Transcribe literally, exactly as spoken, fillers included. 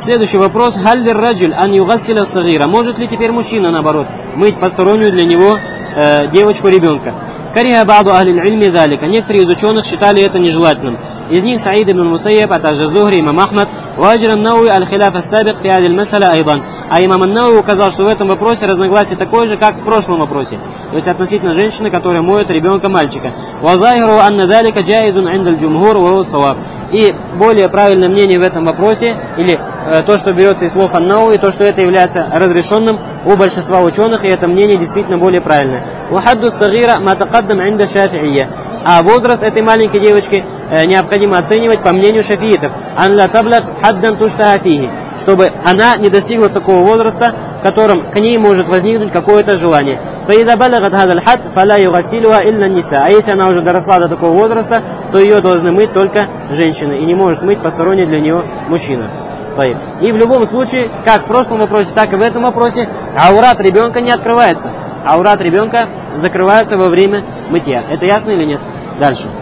Следующий вопрос. Халлир раджуль ан югассиля сагира. Может ли теперь мужчина, наоборот, мыть постороннюю для него э, девочку-ребенка? Кариха ба'ду ахлил ильми залика. Некоторые из ученых считали это нежелательным. Из них Саид ибн Мусайяб, а также Зухри, имам Ахмад, ваджир ан-Науи аль-Хиляф ас-Сабик фи адиль масаля айдан. А имам ан-Науи указал, что в этом вопросе разногласие такое же, как в прошлом вопросе. То есть относительно женщины, которая моет ребенка-мальчика. Вазахиру анна залика джаизун индаль джумхур ва хуа саваб. И более правильное мнение в этом вопросе, или э, то, что берется из слов ан-Науи, то, что это является разрешенным у большинства ученых, и это мнение действительно более правильное. Вахадду сагира матакаддам инда шафи'ия. А возраст этой маленькой девочки э, необходимо оценивать по мнению шафиитов. Ан ла таблаг хаддан туштаха фихи. Чтобы она не достигла такого возраста, в котором к ней может возникнуть какое-то желание. А если она уже доросла до такого возраста, то ее должны мыть только женщины, и не может мыть посторонний для нее мужчина. И в любом случае, как в прошлом вопросе, так и в этом вопросе, аурат ребенка не открывается. Аурат ребенка закрывается во время мытья. Это ясно или нет? Дальше.